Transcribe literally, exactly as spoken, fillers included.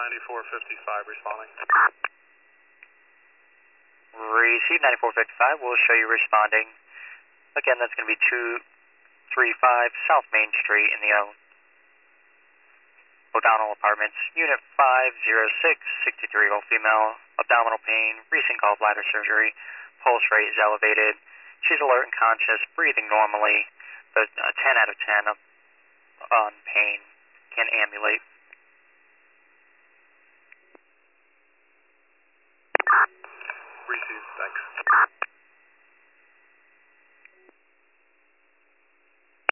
ninety-four fifty-five responding. Receive ninety-four fifty-five, we'll show you responding. Again, that's going to be two three five South Main Street in the O'Donnell Apartments, Unit five oh six, sixty-three-year-old female, abdominal pain, recent gallbladder surgery, pulse rate is elevated. She's alert and conscious, breathing normally, but uh, ten out of ten on pain, can ambulate.